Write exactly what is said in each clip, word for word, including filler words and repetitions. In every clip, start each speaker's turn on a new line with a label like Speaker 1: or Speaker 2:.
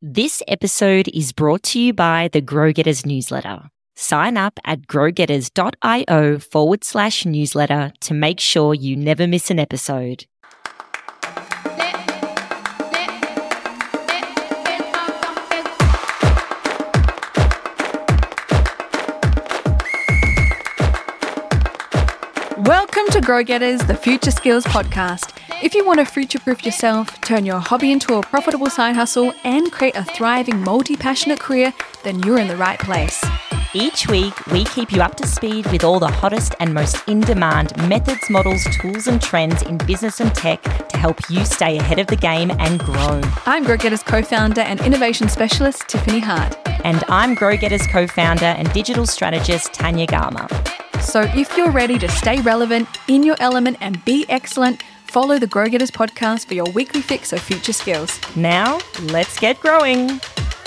Speaker 1: This episode is brought to you by the Grow Getters newsletter. Sign up at growgetters.io forward slash newsletter to make sure you never miss an episode.
Speaker 2: Welcome to Grow Getters, the Future Skills Podcast. If you want to future-proof yourself, turn your hobby into a profitable side hustle, and create a thriving, multi-passionate career, then you're in the right place.
Speaker 1: Each week, we keep you up to speed with all the hottest and most in-demand methods, models, tools and trends in business and tech to help you stay ahead of the game and grow.
Speaker 2: I'm Grow Getters co-founder and innovation specialist, Tiffany Hart.
Speaker 1: And I'm Grow Getters co-founder and digital strategist, Tanya Garma.
Speaker 2: So if you're ready to stay relevant, in your element and be excellent, follow the Grow Getters podcast for your weekly fix of future skills.
Speaker 1: Now, let's get growing.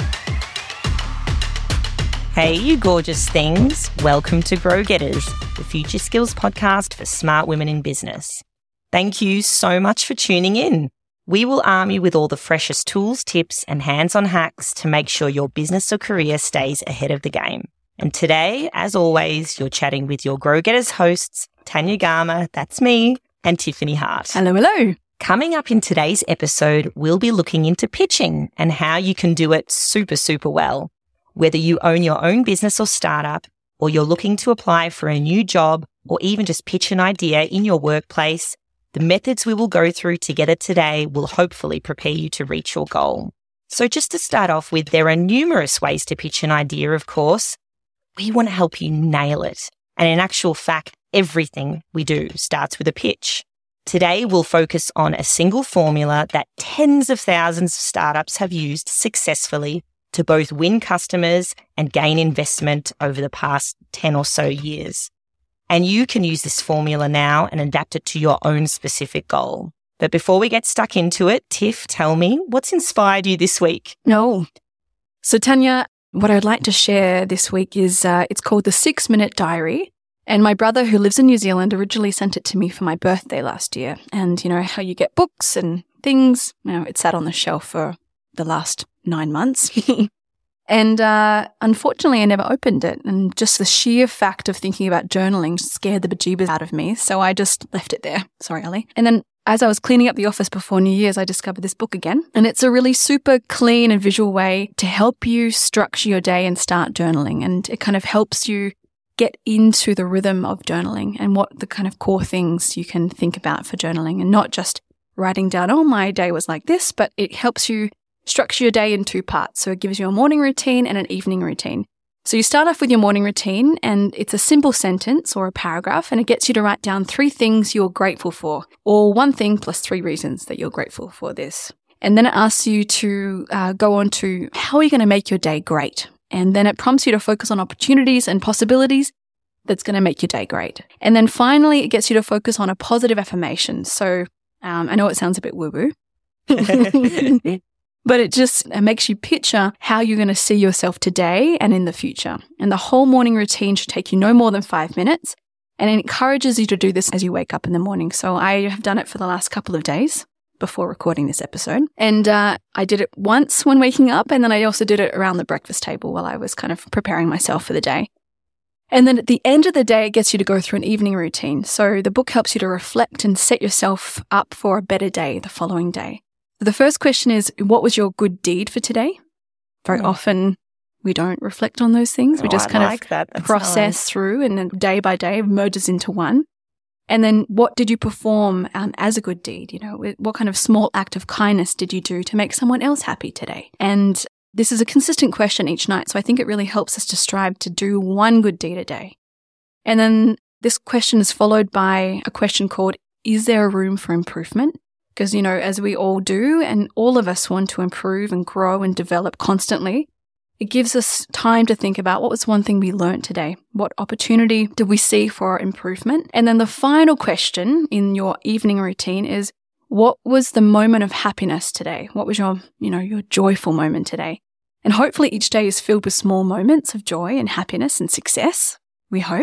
Speaker 1: Hey, you gorgeous things. Welcome to Grow Getters, the Future Skills podcast for smart women in business. Thank you so much for tuning in. We will arm you with all the freshest tools, tips, and hands-on hacks to make sure your business or career stays ahead of the game. And today, as always, you're chatting with your Grow Getters hosts, Tanya Garma, that's me, and Tiffany Hart.
Speaker 2: Hello, hello.
Speaker 1: Coming up in today's episode, we'll be looking into pitching and how you can do it super, super well. Whether you own your own business or startup, or you're looking to apply for a new job, or even just pitch an idea in your workplace, the methods we will go through together today will hopefully prepare you to reach your goal. So just to start off with, there are numerous ways to pitch an idea, of course. We want to help you nail it. And in actual fact, everything we do starts with a pitch. Today, we'll focus on a single formula that tens of thousands of startups have used successfully to both win customers and gain investment over the past ten or so years. And you can use this formula now and adapt it to your own specific goal. But before we get stuck into it, Tiff, tell me, what's inspired you this week?
Speaker 2: No. So Tanya, what I'd like to share this week is, uh, it's called the Six Minute Diary. And my brother, who lives in New Zealand, originally sent it to me for my birthday last year. And you know how you get books and things, you know, it sat on the shelf for the last nine months. And uh, unfortunately, I never opened it. And just the sheer fact of thinking about journaling scared the bejeebers out of me. So I just left it there. Sorry, Ellie. And then as I was cleaning up the office before New Year's, I discovered this book again. And it's a really super clean and visual way to help you structure your day and start journaling. And it kind of helps you get into the rhythm of journaling and what the kind of core things you can think about for journaling, and not just writing down, oh, my day was like this, but it helps you structure your day in two parts. So it gives you a morning routine and an evening routine. So you start off with your morning routine, and it's a simple sentence or a paragraph, and it gets you to write down three things you're grateful for, or one thing plus three reasons that you're grateful for this. And then it asks you to uh, go on to how are you going to make your day great? And then it prompts you to focus on opportunities and possibilities that's going to make your day great. And then finally, it gets you to focus on a positive affirmation. So um, I know it sounds a bit woo-woo. But it just it makes you picture how you're going to see yourself today and in the future. And the whole morning routine should take you no more than five minutes. And it encourages you to do this as you wake up in the morning. So I have done it for the last couple of days before recording this episode. And uh, I did it once when waking up. And then I also did it around the breakfast table while I was kind of preparing myself for the day. And then at the end of the day, it gets you to go through an evening routine. So the book helps you to reflect and set yourself up for a better day the following day. The first question is, what was your good deed for today? Very mm. often we don't reflect on those things. We
Speaker 1: oh,
Speaker 2: just
Speaker 1: I
Speaker 2: kind
Speaker 1: like
Speaker 2: of
Speaker 1: that.
Speaker 2: process
Speaker 1: nice.
Speaker 2: through, and then day by day merges into one. And then what did you perform um, as a good deed? You know, what kind of small act of kindness did you do to make someone else happy today? And this is a consistent question each night. So I think it really helps us to strive to do one good deed a day. And then this question is followed by a question called, is there a room for improvement? Because, you know, as we all do, and all of us want to improve and grow and develop constantly, it gives us time to think about what was one thing we learned today? What opportunity did we see for improvement? And then the final question in your evening routine is, what was the moment of happiness today? What was your, you know, your joyful moment today? And hopefully each day is filled with small moments of joy and happiness and success, we hope.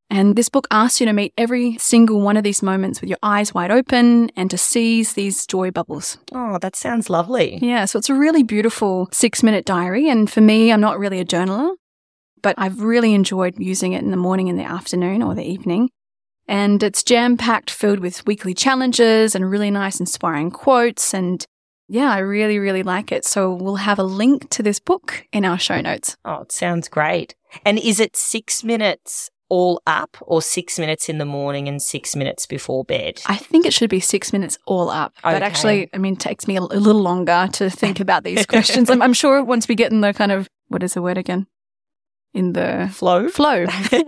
Speaker 2: And this book asks you to meet every single one of these moments with your eyes wide open and to seize these joy bubbles.
Speaker 1: Oh, that sounds lovely.
Speaker 2: Yeah, so it's a really beautiful six-minute diary. And for me, I'm not really a journaler, but I've really enjoyed using it in the morning, in the afternoon, or the evening. And it's jam-packed, filled with weekly challenges and really nice inspiring quotes. And yeah, I really, really like it. So we'll have a link to this book in our show notes.
Speaker 1: Oh, it sounds great. And is it six minutes all up or six minutes in the morning and six minutes before bed?
Speaker 2: I think it should be six minutes all up.
Speaker 1: Okay.
Speaker 2: But actually, I mean, it takes me a, a little longer to think about these questions. I'm, I'm sure once we get in the kind of, what is the word again? In the
Speaker 1: flow.
Speaker 2: Flow.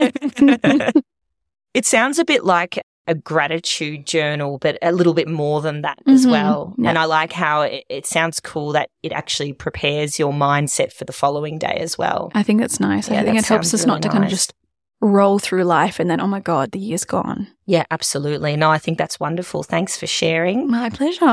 Speaker 1: It sounds a bit like a gratitude journal, but a little bit more than that as
Speaker 2: Mm-hmm.
Speaker 1: well.
Speaker 2: Yeah.
Speaker 1: And I like how it, it sounds cool that it actually prepares your mindset for the following day as well.
Speaker 2: I think that's nice.
Speaker 1: Yeah,
Speaker 2: I think
Speaker 1: that
Speaker 2: it helps
Speaker 1: sounds
Speaker 2: us not
Speaker 1: really
Speaker 2: to kind of
Speaker 1: nice.
Speaker 2: just roll through life and then, oh my God, the year's gone.
Speaker 1: Yeah, absolutely. No, I think that's wonderful. Thanks for sharing.
Speaker 2: My pleasure.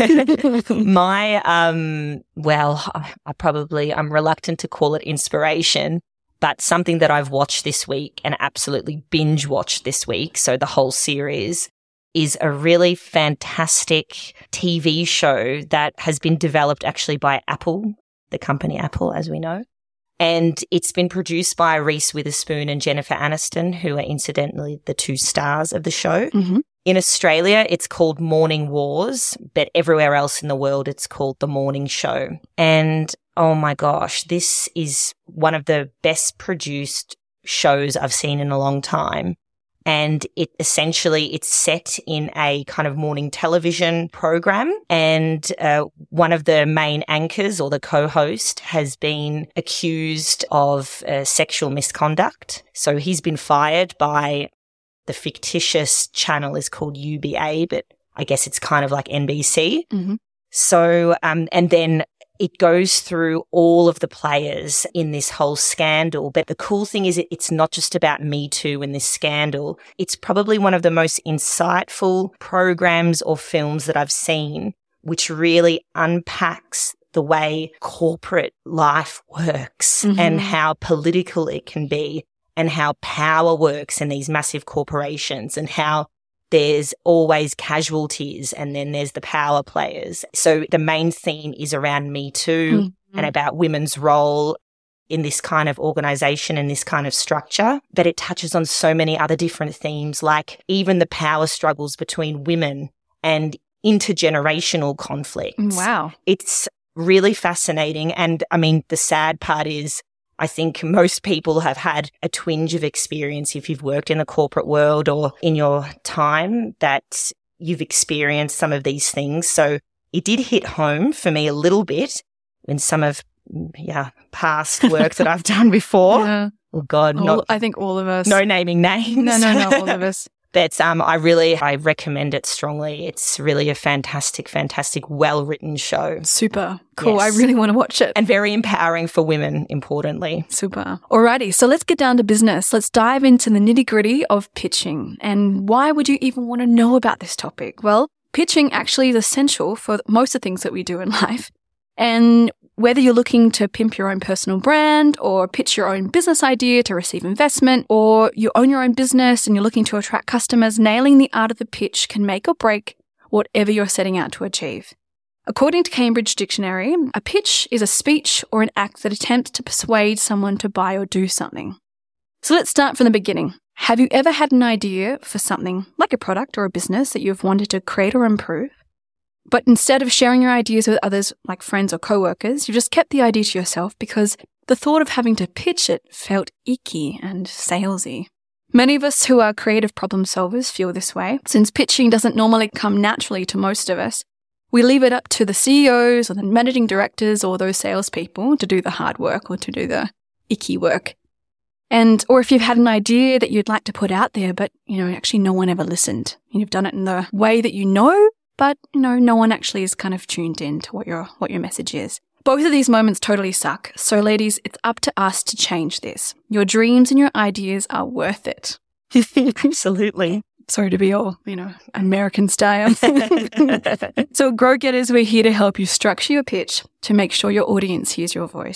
Speaker 1: My, um, well, I probably, I'm reluctant to call it inspiration, but something that I've watched this week and absolutely binge watched this week, so the whole series, is a really fantastic T V show that has been developed actually by Apple, the company Apple, as we know. And it's been produced by Reese Witherspoon and Jennifer Aniston, who are incidentally the two stars of the show.
Speaker 2: Mm-hmm.
Speaker 1: In Australia, it's called Morning Wars, but everywhere else in the world, it's called The Morning Show. And oh my gosh, this is one of the best produced shows I've seen in a long time. And it essentially, it's set in a kind of morning television program. And uh, one of the main anchors or the co-host has been accused of uh, sexual misconduct. So he's been fired by the fictitious channel is called U B A, but I guess it's kind of like N B C.
Speaker 2: Mm-hmm.
Speaker 1: So, um, and then it goes through all of the players in this whole scandal. But the cool thing is it, it's not just about Me Too and this scandal. It's probably one of the most insightful programs or films that I've seen, which really unpacks the way corporate life works
Speaker 2: Mm-hmm.
Speaker 1: and how political it can be and how power works in these massive corporations and how there's always casualties and then there's the power players. So the main theme is around Me Too
Speaker 2: Mm-hmm.
Speaker 1: and about women's role in this kind of organization and this kind of structure. But it touches on so many other different themes, like even the power struggles between women and intergenerational conflicts.
Speaker 2: Wow.
Speaker 1: It's really fascinating. And I mean, the sad part is I think most people have had a twinge of experience if you've worked in the corporate world or in your time that you've experienced some of these things. So it did hit home for me a little bit in some of, yeah, past work that I've done before.
Speaker 2: Yeah.
Speaker 1: Oh God,
Speaker 2: All,
Speaker 1: not,
Speaker 2: I think all of us.
Speaker 1: no naming names.
Speaker 2: No, no, no, all of us.
Speaker 1: But um, I really, I recommend it strongly. It's really a fantastic, fantastic, well-written show.
Speaker 2: Super cool.
Speaker 1: Yes.
Speaker 2: I really want to watch it.
Speaker 1: And very empowering for women, importantly.
Speaker 2: Super. Alrighty, so let's get down to business. Let's dive into the nitty-gritty of pitching. And why would you even want to know about this topic? Well, pitching actually is essential for most of the things that we do in life. And whether you're looking to pimp your own personal brand or pitch your own business idea to receive investment, or you own your own business and you're looking to attract customers, nailing the art of the pitch can make or break whatever you're setting out to achieve. According to Cambridge Dictionary, a pitch is a speech or an act that attempts to persuade someone to buy or do something. So let's start from the beginning. Have you ever had an idea for something, like a product or a business that you've wanted to create or improve? But instead of sharing your ideas with others like friends or coworkers, you just kept the idea to yourself because the thought of having to pitch it felt icky and salesy. Many of us who are creative problem solvers feel this way. Since pitching doesn't normally come naturally to most of us, we leave it up to the C E Os or the managing directors or those salespeople to do the hard work or to do the icky work. And, or if you've had an idea that you'd like to put out there, but, you know, actually no one ever listened. You've done it in the way that you know, but, you know, no one actually is kind of tuned in to what your, what your message is. Both of these moments totally suck. So ladies, it's up to us to change this. Your dreams and your ideas are worth it.
Speaker 1: Absolutely.
Speaker 2: Sorry to be all, you know, American style. So Grow Getters, we're here to help you structure your pitch to make sure your audience hears your voice.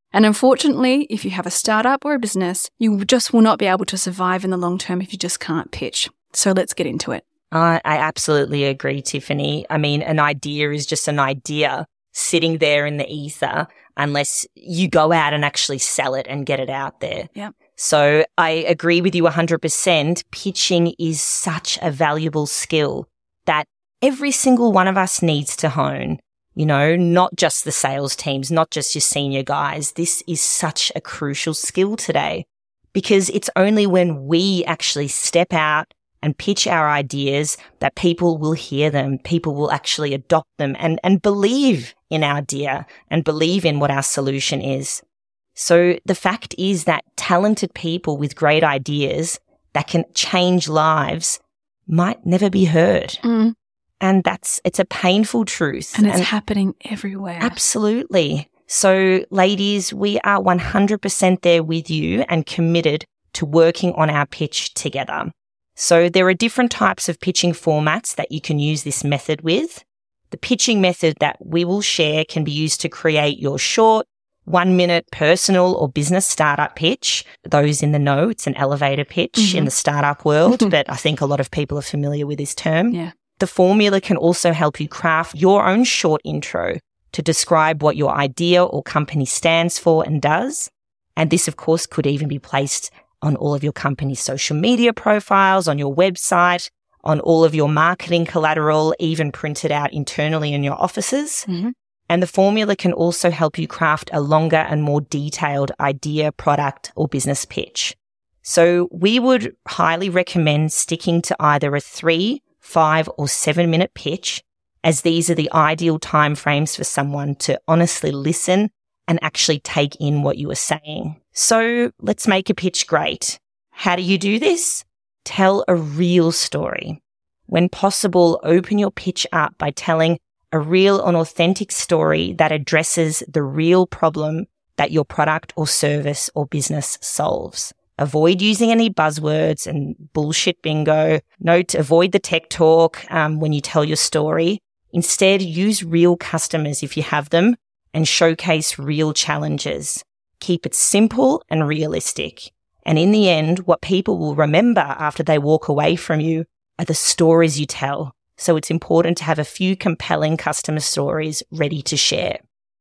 Speaker 2: And unfortunately, if you have a startup or a business, you just will not be able to survive in the long term if you just can't pitch. So let's get into it.
Speaker 1: I, I absolutely agree, Tiffany. I mean, an idea is just an idea sitting there in the ether unless you go out and actually sell it and get it out there.
Speaker 2: Yeah.
Speaker 1: So I agree with you one hundred percent. Pitching is such a valuable skill that every single one of us needs to hone. You know, not just the sales teams, not just your senior guys. This is such a crucial skill today because it's only when we actually step out and pitch our ideas that people will hear them, people will actually adopt them and, and believe in our idea and believe in what our solution is. So the fact is that talented people with great ideas that can change lives might never be heard.
Speaker 2: Mm.
Speaker 1: And that's, it's a painful truth.
Speaker 2: And it's and happening everywhere.
Speaker 1: Absolutely. So ladies, we are one hundred percent there with you and committed to working on our pitch together. So there are different types of pitching formats that you can use this method with. The pitching method that we will share can be used to create your short, one minute personal or business startup pitch. Those in the know, it's an elevator pitch mm-hmm. in the startup world, but I think a lot of people are familiar with this term.
Speaker 2: Yeah.
Speaker 1: The formula can also help you craft your own short intro to describe what your idea or company stands for and does. And this, of course, could even be placed on all of your company's social media profiles, on your website, on all of your marketing collateral, even printed out internally in your offices.
Speaker 2: Mm-hmm.
Speaker 1: And the formula can also help you craft a longer and more detailed idea, product, or business pitch. So we would highly recommend sticking to either a three, five, or seven minute pitch, as these are the ideal timeframes for someone to honestly listen and actually take in what you are saying. So let's make a pitch great. How do you do this? Tell a real story. When possible, open your pitch up by telling a real and authentic story that addresses the real problem that your product or service or business solves. Avoid using any buzzwords and bullshit bingo. Note, avoid the tech talk um, when you tell your story. Instead, use real customers if you have them and showcase real challenges. Keep it simple and realistic. And in the end, what people will remember after they walk away from you are the stories you tell. So it's important to have a few compelling customer stories ready to share.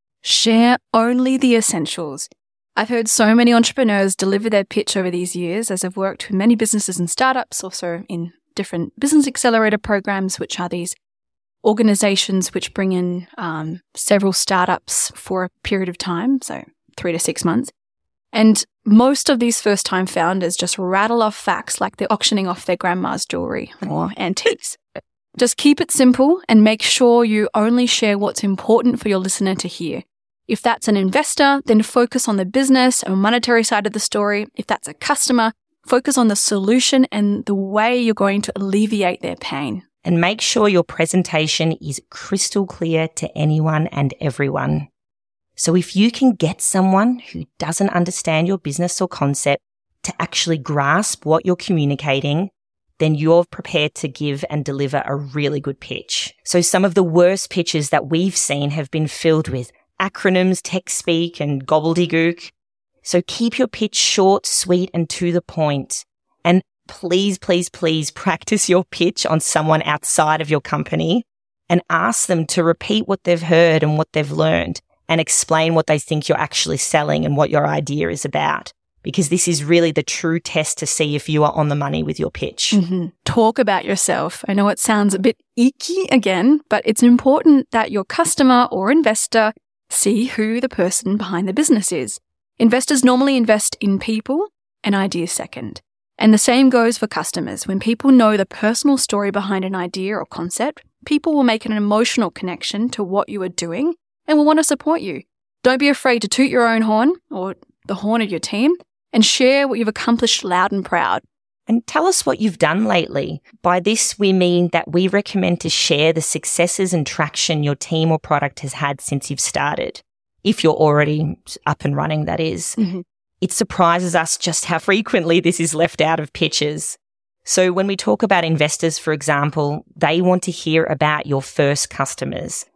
Speaker 2: Share only the essentials. I've heard so many entrepreneurs deliver their pitch over these years as I've worked with many businesses and startups, also in different business accelerator programs, which are these organizations which bring in um, several startups for a period of time, so three to six months. And most of these first-time founders just rattle off facts like they're auctioning off their grandma's jewelry or antiques. Just keep it simple and make sure you only share what's important for your listener to hear. If that's an investor, then focus on the business and monetary side of the story. If that's a customer, focus on the solution and the way you're going to alleviate their pain.
Speaker 1: And make sure your presentation is crystal clear to anyone and everyone. So if you can get someone who doesn't understand your business or concept to actually grasp what you're communicating, then you're prepared to give and deliver a really good pitch. So some of the worst pitches that we've seen have been filled with acronyms, tech speak, and gobbledygook. So keep your pitch short, sweet, and to the point. And please, please, please practice your pitch on someone outside of your company and ask them to repeat what they've heard and what they've learned and explain what they think you're actually selling and what your idea is about. Because this is really the true test to see if you are on the money with your pitch.
Speaker 2: Mm-hmm. Talk about yourself. I know it sounds a bit icky again, but it's important that your customer or investor see who the person behind the business is. Investors normally invest in people and ideas second. And the same goes for customers. When people know the personal story behind an idea or concept, people will make an emotional connection to what you are doing and will want to support you. Don't be afraid to toot your own horn or the horn of your team and share what you've accomplished loud and proud.
Speaker 1: And tell us what you've done lately. By this, we mean that we recommend to share the successes and traction your team or product has had since you've started. If you're already up and running, that is.
Speaker 2: Mm-hmm.
Speaker 1: It surprises us just how frequently this is left out of pitches. So when we talk about investors, for example, they want to hear about your first customers.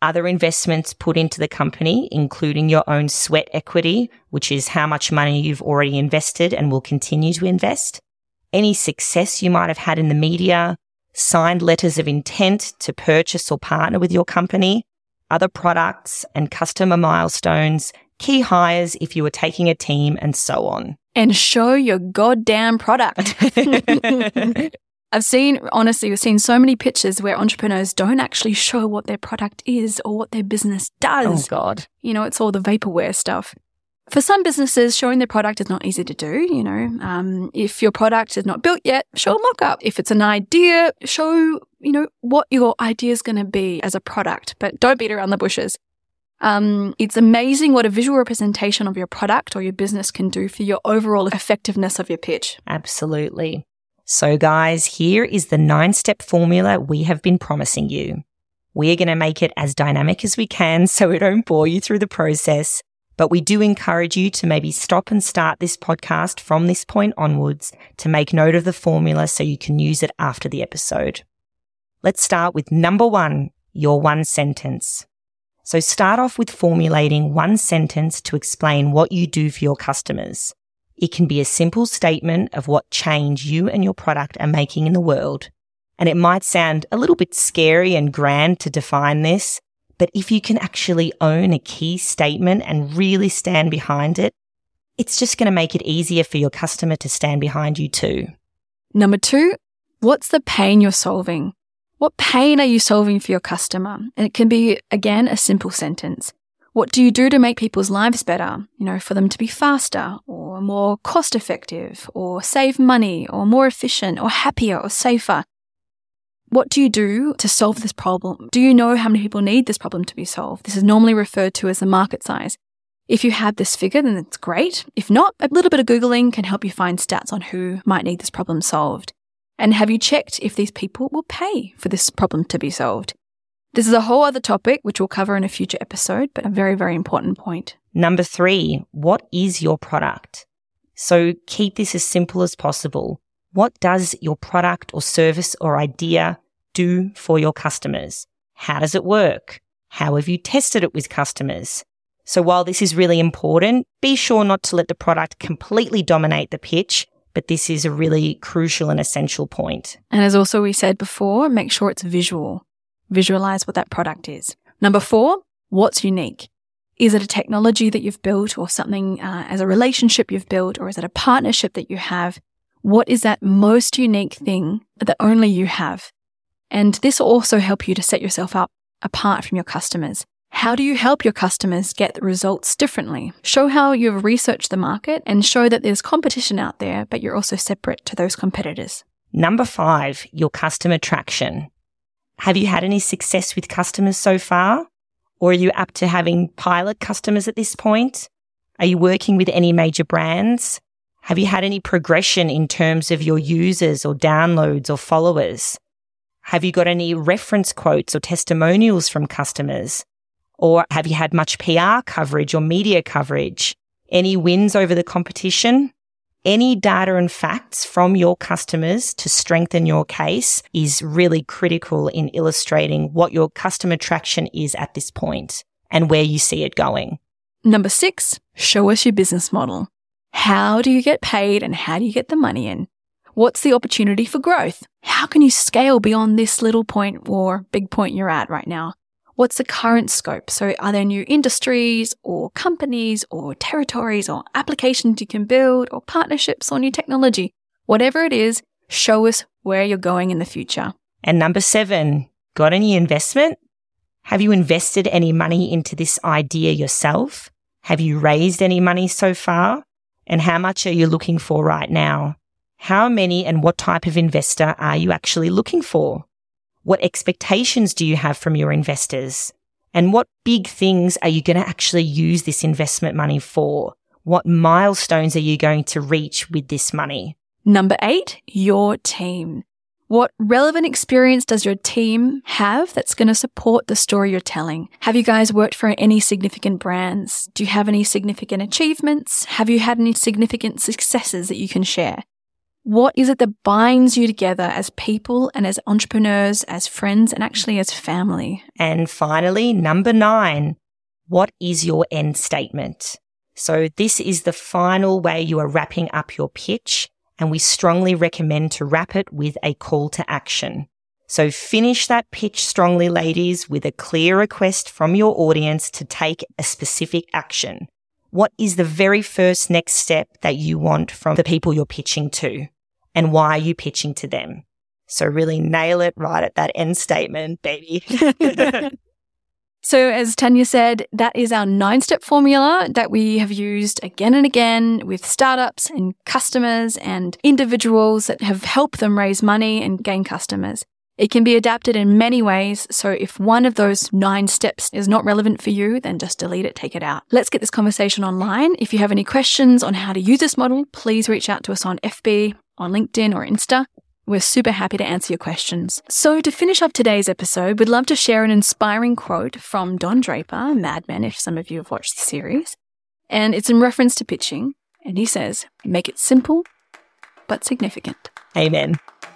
Speaker 1: other investments put into the company, including your own sweat equity, which is how much money you've already invested and will continue to invest, any success you might have had in the media, signed letters of intent to purchase or partner with your company, other products and customer milestones, key hires if you were taking a team, and so on.
Speaker 2: And show your goddamn product. I've seen, honestly, we've seen so many pitches where entrepreneurs don't actually show what their product is or what their business does.
Speaker 1: Oh, God.
Speaker 2: You know, it's all the vaporware stuff. For some businesses, showing their product is not easy to do. You know, um, if your product is not built yet, show a mock-up. If it's an idea, show, you know, what your idea is going to be as a product, but don't beat around the bushes. Um, it's amazing what a visual representation of your product or your business can do for your overall effectiveness of your pitch.
Speaker 1: Absolutely. So guys, here is the nine-step formula we have been promising you. We are going to make it as dynamic as we can so we don't bore you through the process, but we do encourage you to maybe stop and start this podcast from this point onwards to make note of the formula so you can use it after the episode. Let's start with number one, your one sentence. So start off with formulating one sentence to explain what you do for your customers. It can be a simple statement of what change you and your product are making in the world. And it might sound a little bit scary and grand to define this, but if you can actually own a key statement and really stand behind it, it's just going to make it easier for your customer to stand behind you too.
Speaker 2: Number two, what's the pain you're solving? What pain are you solving for your customer? And it can be, again, a simple sentence. What do you do to make people's lives better? You know, for them to be faster or more cost effective or save money or more efficient or happier or safer? What do you do to solve this problem? Do you know how many people need this problem to be solved? This is normally referred to as the market size. If you have this figure, then it's great. If not, a little bit of Googling can help you find stats on who might need this problem solved. And have you checked if these people will pay for this problem to be solved? This is a whole other topic, which we'll cover in a future episode, but a very, very important point.
Speaker 1: Number three, what is your product? So keep this as simple as possible. What does your product or service or idea do for your customers? How does it work? How have you tested it with customers? So while this is really important, be sure not to let the product completely dominate the pitch, but this is a really crucial and essential point.
Speaker 2: And as also we said before, make sure it's visual. Visualize what that product is. Number four, what's unique? Is it a technology that you've built or something uh, as a relationship you've built, or is it a partnership that you have? What is that most unique thing that only you have? And this will also help you to set yourself up apart from your customers. How do you help your customers get the results differently? Show how you've researched the market and show that there's competition out there, but you're also separate to those competitors.
Speaker 1: Number five, your customer traction. Have you had any success with customers so far? Or are you up to having pilot customers at this point? Are you working with any major brands? Have you had any progression in terms of your users or downloads or followers? Have you got any reference quotes or testimonials from customers? Or have you had much P R coverage or media coverage? Any wins over the competition? Any data and facts from your customers to strengthen your case is really critical in illustrating what your customer traction is at this point and where you see it going.
Speaker 2: Number six, show us your business model. How do you get paid and how do you get the money in? What's the opportunity for growth? How can you scale beyond this little point or big point you're at right now? What's the current scope? So are there new industries or companies or territories or applications you can build or partnerships or new technology? Whatever it is, show us where you're going in the future.
Speaker 1: And number seven, got any investment? Have you invested any money into this idea yourself? Have you raised any money so far? And how much are you looking for right now? How many and what type of investor are you actually looking for? What expectations do you have from your investors? And what big things are you going to actually use this investment money for? What milestones are you going to reach with this money?
Speaker 2: Number eight, your team. What relevant experience does your team have that's going to support the story you're telling? Have you guys worked for any significant brands? Do you have any significant achievements? Have you had any significant successes that you can share? What is it that binds you together as people and as entrepreneurs, as friends, and actually as family?
Speaker 1: And finally, number nine, what is your end statement? So this is the final way you are wrapping up your pitch, and we strongly recommend to wrap it with a call to action. So finish that pitch strongly, ladies, with a clear request from your audience to take a specific action. What is the very first next step that you want from the people you're pitching to? And why are you pitching to them? So really nail it right at that end statement, baby.
Speaker 2: So as Tanya said, that is our nine-step formula that we have used again and again with startups and customers and individuals that have helped them raise money and gain customers. It can be adapted in many ways, so if one of those nine steps is not relevant for you, then just delete it, take it out. Let's get this conversation online. If you have any questions on how to use this model, please reach out to us on F B, on LinkedIn or Insta. We're super happy to answer your questions. So to finish up today's episode, we'd love to share an inspiring quote from Don Draper, Mad Men, if some of you have watched the series. And it's in reference to pitching. And he says, make it simple, but significant.
Speaker 1: Amen.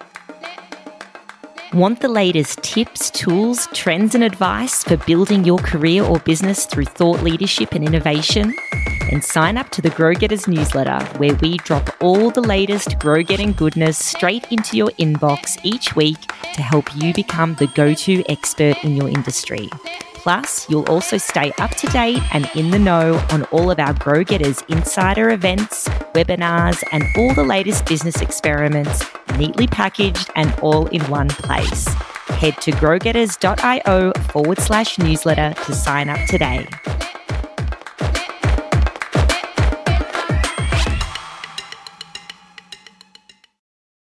Speaker 1: Want the latest tips, tools, trends and advice for building your career or business through thought leadership and innovation? And sign up to the Grow Getters newsletter, where we drop all the latest Grow Getting goodness straight into your inbox each week to help you become the go-to expert in your industry. Plus, you'll also stay up to date and in the know on all of our Grow Getters insider events, webinars, and all the latest business experiments, neatly packaged and all in one place. Head to growgetters.io forward slash newsletter to sign up today.